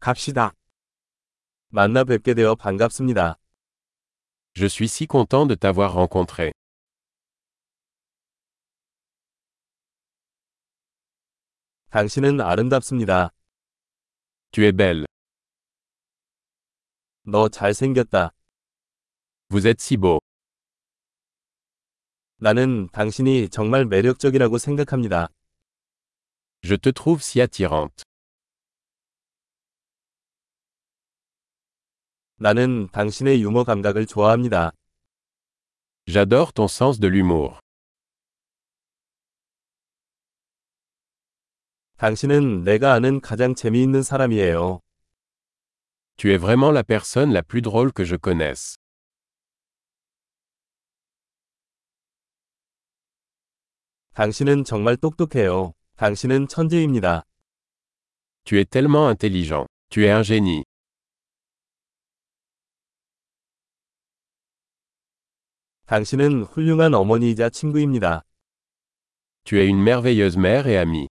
갑시다. 만나 뵙게 되어 반갑습니다. Je suis si content de t'avoir rencontré. 당신은 아름답습니다. Tu es belle. 너 잘생겼다. Vous êtes si beau. 나는 당신이 정말 매력적이라고 생각합니다. Je te trouve si attirante. 나는 당신의 유머 감각을 좋아합니다. J'adore ton sens de l'humour. 당신은 내가 아는 가장 재미있는 사람이에요. Tu es vraiment la personne la plus drôle que je connaisse. 당신은 정말 똑똑해요. 당신은 천재입니다. Tu es tellement intelligent. Tu es un génie. 당신은 훌륭한 어머니이자 친구입니다. Tu es une merveilleuse mère et amie.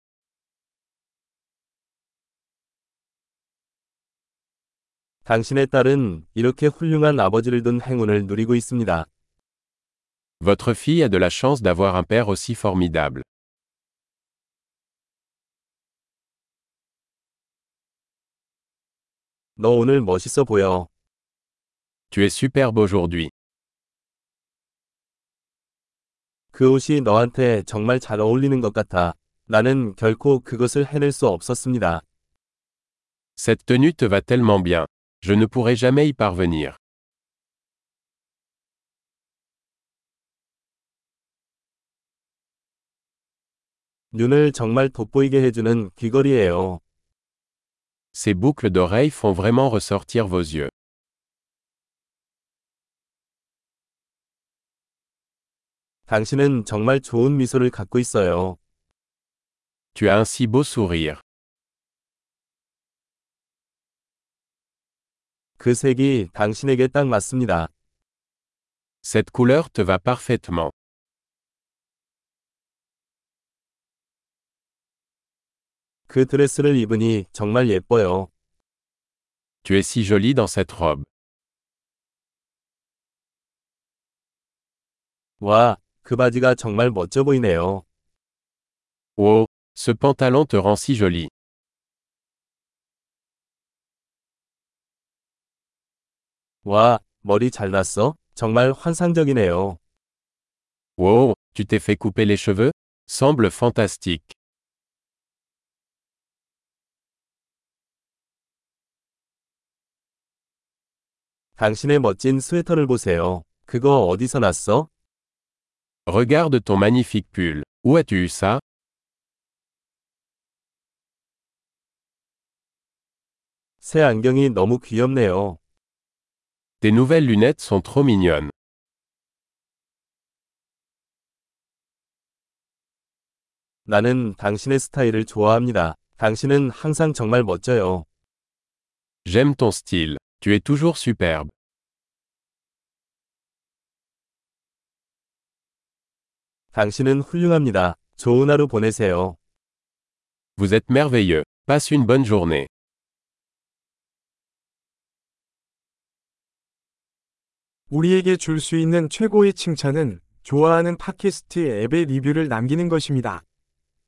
당신의 딸은 이렇게 훌륭한 아버지를 둔 행운을 누리고 있습니다. Votre fille a de la chance d'avoir un père aussi formidable. 너 오늘 멋있어 보여. Tu es superbe aujourd'hui. 그 옷이 너한테 정말 잘 어울리는 것 같아. 나는 결코 그것을 해낼 수 없었습니다. Cette tenue te va tellement bien. Je ne pourrai jamais y parvenir. 눈을 정말 돋보이게 해주는 귀걸이에요. Ces boucles d'oreilles font vraiment ressortir vos yeux. 당신은 정말 좋은 미소를 갖고 있어요. Tu as un si beau sourire. 그 색이 당신에게 딱 맞습니다. Cette couleur te va parfaitement. 그 드레스를 입으니 정말 예뻐요. Tu es si jolie dans cette robe. 와, 그 바지가 정말 멋져 보이네요. Oh, ce pantalon te rend si jolie. 와, 머리 잘났어? 정말 환상적이네요. Wow, tu t'es fait couper les cheveux? Semble fantastique. 당신의 멋진 스웨터를 보세요. 그거 어디서 났어? Regarde ton magnifique pull. Où as-tu eu ça? 새 안경이 너무 귀엽네요. Tes nouvelles lunettes sont trop mignonnes. 나는 당신의 스타일을 좋아합니다. 당신은 항상 정말 멋져요. J'aime ton style. Tu es toujours superbe. 당신은 훌륭합니다. 좋은 하루 보내세요. Vous êtes merveilleux. Passe une bonne journée. 우리에게 줄 수 있는 최고의 칭찬은 좋아하는 팟캐스트 앱의 리뷰를 남기는 것입니다.